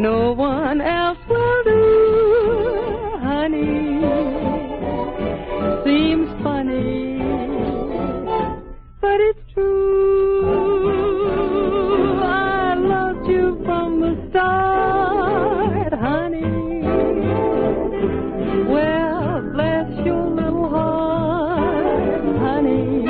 No one else will do, honey. Seems funny, but it's true. I loved you from the start, honey. Well, bless your little heart, honey.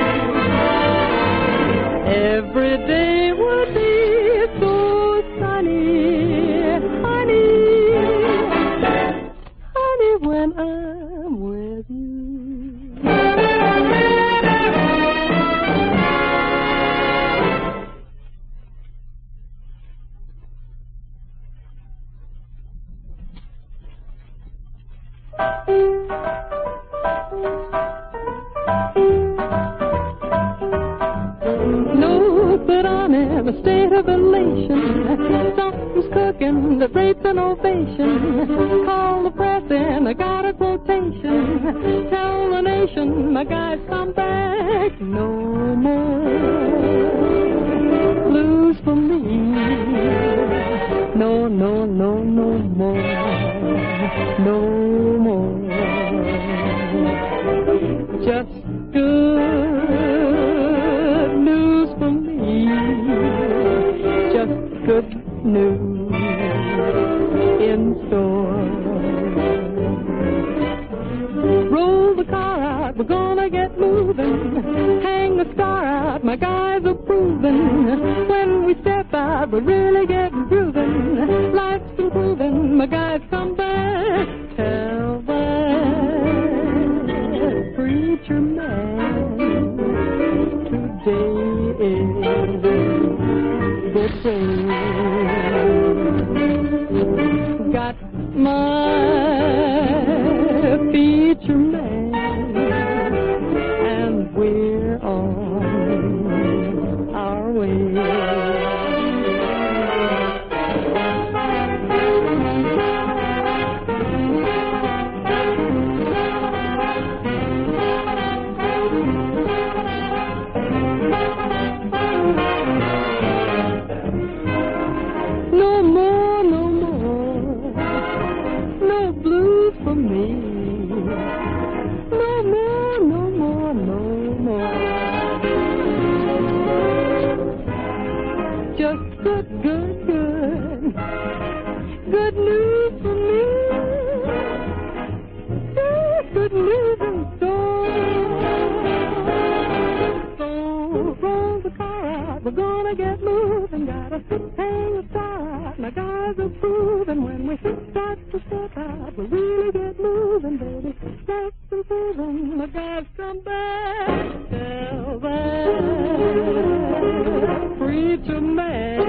Every day would be so sunny, honey, honey, when I'm with you. No, but I'm in a state of elation. Something's cooking that rates an ovation. Call the press and I got a quotation. Tell the nation my guy's come back. No more blues for me. No, no, no, no more. No more. Just good news for me. Just good news in store. Roll the car out, we're gonna get moving. Hang the star out, my guys are proving. When we step out, we're really getting grooving. Life's improving, my guys come back. Tell that preacher man today is the day. Got my feature man, and we're on our way. No more, no more, no blues for me. No more, no more, no more. Just good, good, good, good news for me. Just good news in store. So roll the car out, we're gonna get moving. Gotta hang the star out, my guys are proving. When we start to step out, we really get moving, baby. That's improving, my guys come back. Tell that preacher man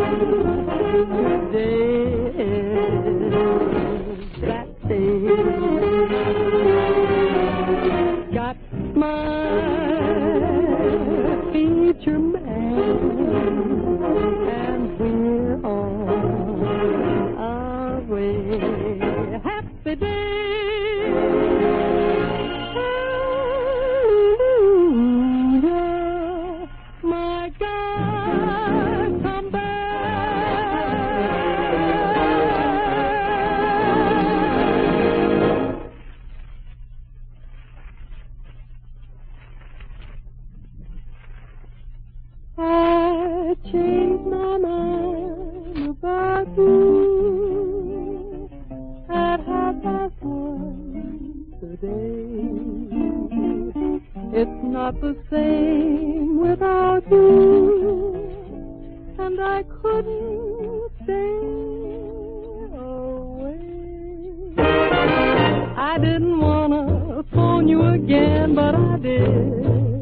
today is that day. Got my feature man, and we're on our way. Happy day, hallelujah, my God, come back. I changed my mind about you at 1:30 today. It's not the same without you, and I couldn't stay away. I didn't want to phone you again, but I did.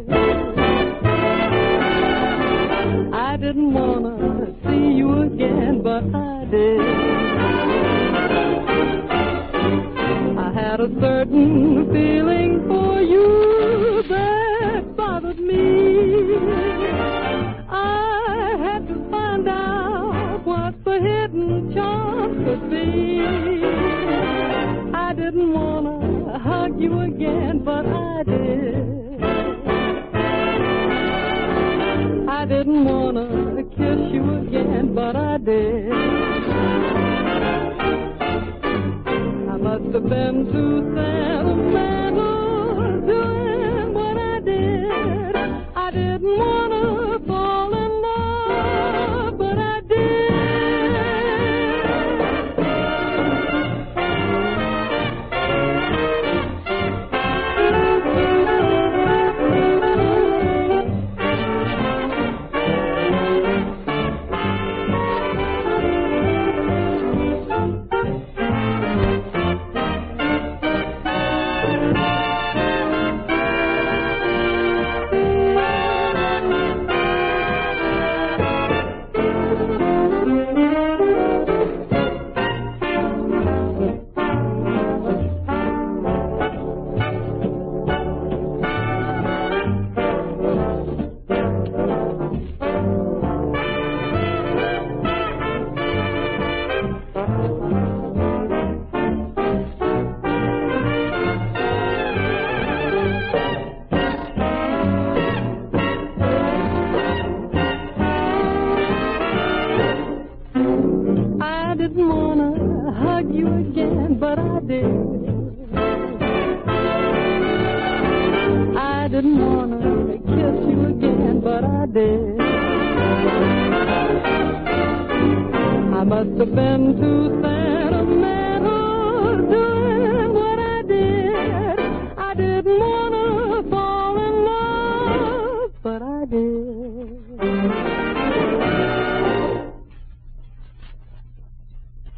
I didn't want to see you again, but I did. I had a certain feeling for you that bothered me. I had to find out what the hidden charm could be. I didn't want to hug you again, but I did. I didn't want to kiss you again, but I did. have been too sentimental doing what I did. I didn't want to fall in love, but I did. I didn't want to hug you again, but I did. I didn't want to kiss you again, but I did. I must have been too sentimental doing